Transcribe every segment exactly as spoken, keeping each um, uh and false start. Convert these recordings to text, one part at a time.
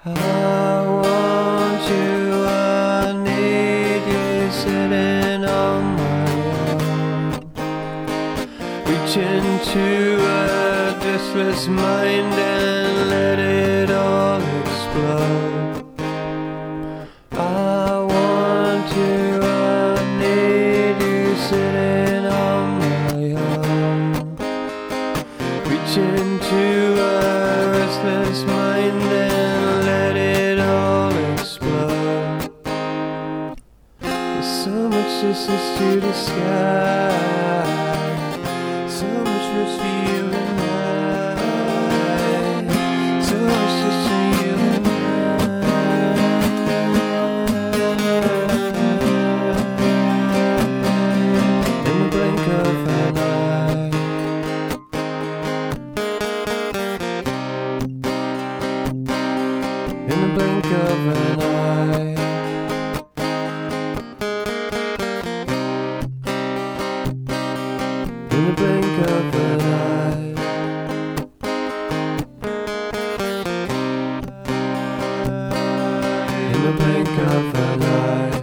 I want you, I need you, sitting on my own. Reach into a restless mind and let it all explode. I want you, I need you, sitting on my own. Reach into a restless mind and let it all explode. There's so much distance to the sky, so much room for you and I, so much just for you and I. In the blink of an eye, in the blink of an eye. In the blink of an eye. In the blink of an eye.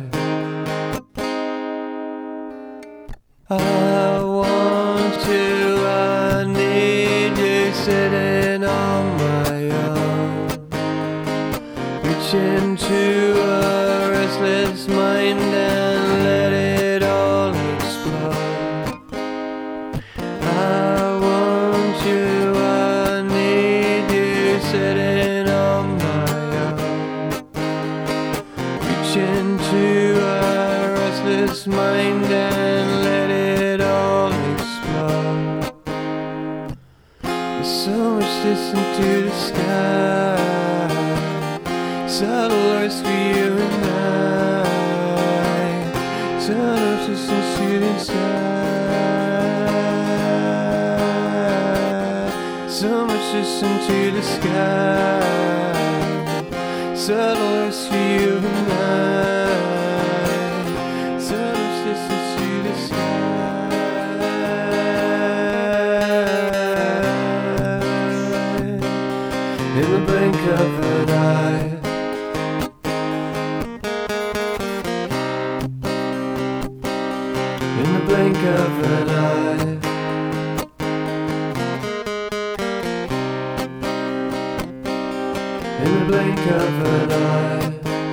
I want you, I need you, sitting on my own. Reach into a restless mind and let it all explode. I want you, I need you, sitting on my own. Reach into a restless mind and let it all explode. There's so much distance to the sky, subtle earth for you and I, so much distance to the sky, so much distance to the sky, subtle earth for you and I, so much distance to the sky. In the blink of an eye. In the blink of an eye. In the blink of an eye.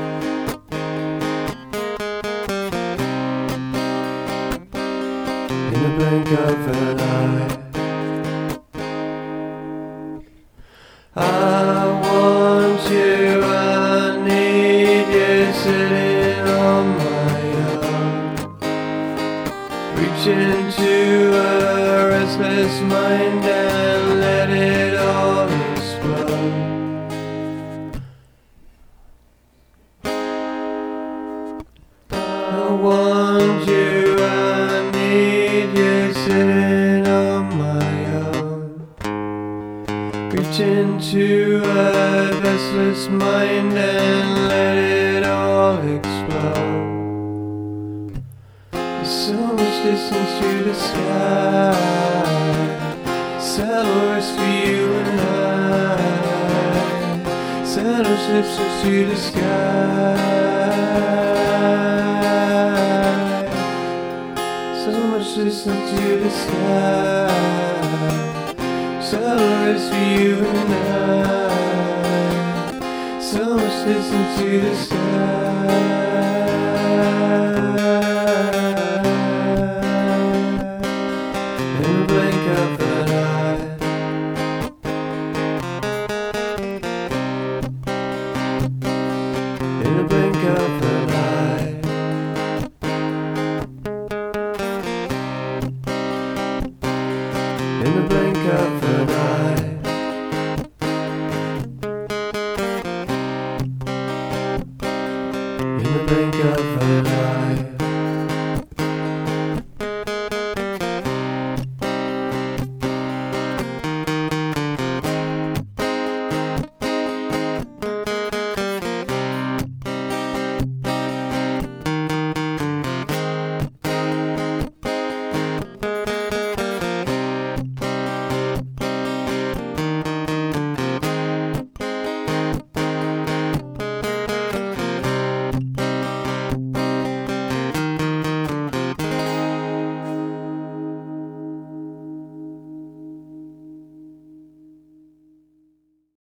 In the blink of an eye. I want you, I need you, sitting on my own. Reach into a restless mind and let it all explode. I want you, I need you, sitting on my own. Reach into a restless mind and let it all explode. There's so much distance to the sky, settle rest for you and I, settle distance to the sky, so much distance to the sky, settle rest for you and I, so much distance to the sky.